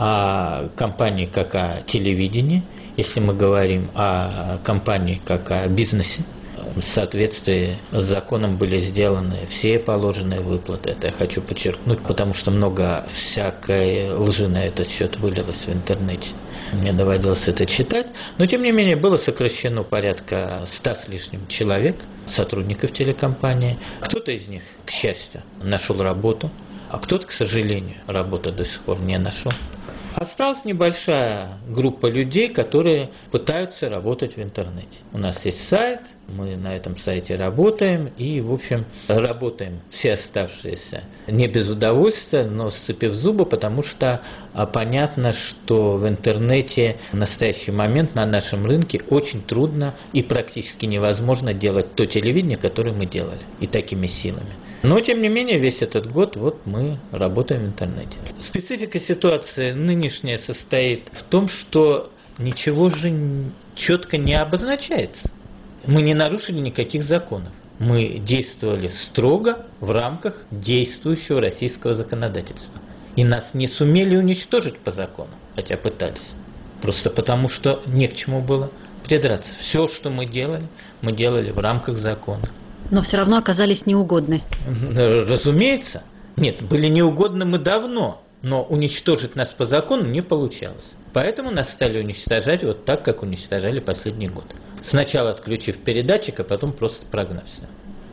о компании как о телевидении, если мы говорим о компании как о бизнесе, в соответствии с законом были сделаны все положенные выплаты. Это я хочу подчеркнуть, потому что много всякой лжи на этот счет вылилось в интернете. Мне доводилось это читать. Но, тем не менее, было сокращено порядка 100 с лишним человек, сотрудников телекомпании. Кто-то из них, к счастью, нашел работу, а кто-то, к сожалению, работу до сих пор не нашел. Осталась небольшая группа людей, которые пытаются работать в интернете. У нас есть сайт, мы на этом сайте работаем и, в общем, работаем все оставшиеся не без удовольствия, но сцепив зубы, потому что понятно, что в интернете в настоящий момент на нашем рынке очень трудно и практически невозможно делать то телевидение, которое мы делали, и такими силами. Но, тем не менее, весь этот год вот мы работаем в интернете. Специфика ситуации нынешняя состоит в том, что ничего же четко не обозначается. Мы не нарушили никаких законов. Мы действовали строго в рамках действующего российского законодательства. И нас не сумели уничтожить по закону, хотя пытались. Просто потому, что не к чему было придраться. Все, что мы делали в рамках закона. Но все равно оказались неугодны. Разумеется. Нет, были неугодны мы давно, но уничтожить нас по закону не получалось. Поэтому нас стали уничтожать вот так, как уничтожали последний год. Сначала отключив передатчик, а потом просто прогнав все.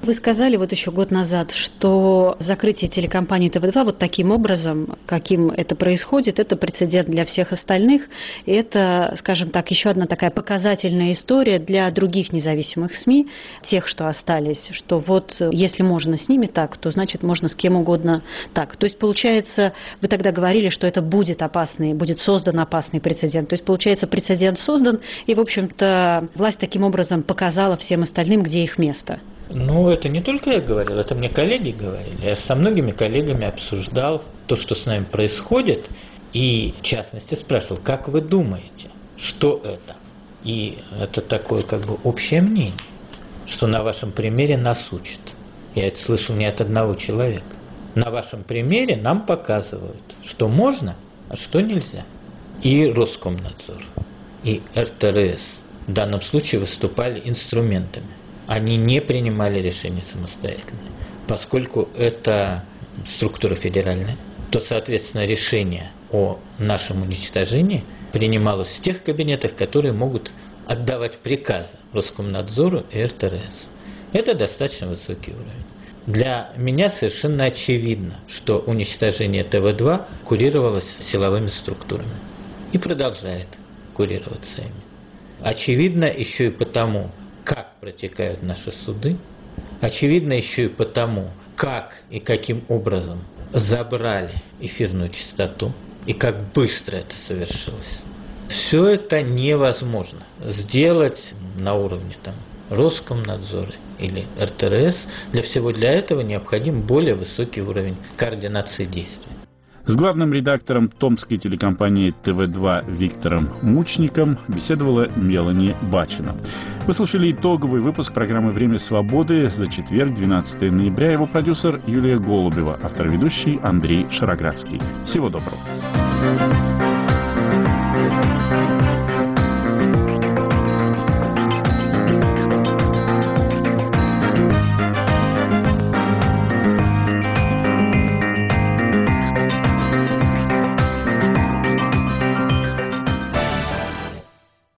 Вы сказали вот еще год назад, что закрытие телекомпании ТВ2 вот таким образом, каким это происходит, это прецедент для всех остальных. И это, скажем так, еще одна такая показательная история для других независимых СМИ, тех, что остались, что вот если можно с ними так, то значит можно с кем угодно так. То есть получается, вы тогда говорили, что это будет опасный, будет создан опасный прецедент. То есть получается, прецедент создан, и, в общем-то, власть таким образом показала всем остальным, где их место. Ну, это не только я говорил, это мне коллеги говорили. Я со многими коллегами обсуждал то, что с нами происходит, и, в частности, спрашивал, как вы думаете, что это? И это такое, как бы, общее мнение, что на вашем примере нас учат. Я это слышал не от одного человека. На вашем примере нам показывают, что можно, а что нельзя. И Роскомнадзор, и РТРС в данном случае выступали инструментами. Они не принимали решения самостоятельно. Поскольку это структура федеральная, то, соответственно, решение о нашем уничтожении принималось в тех кабинетах, которые могут отдавать приказы Роскомнадзору и РТРС. Это достаточно высокий уровень. Для меня совершенно очевидно, что уничтожение ТВ2 курировалось силовыми структурами и продолжает курироваться ими. Очевидно еще и потому, как протекают наши суды, очевидно еще и потому, как и каким образом забрали эфирную частоту и как быстро это совершилось. Все это невозможно сделать на уровне Роскомнадзора или РТРС. Для этого необходим более высокий уровень координации действий. С главным редактором томской телекомпании ТВ2 Виктором Мучником беседовала Мелани Бачина. Вы слушали итоговый выпуск программы «Время свободы» за четверг, 12 ноября. Его продюсер Юлия Голубева, автор-ведущий Андрей Шароградский. Всего доброго.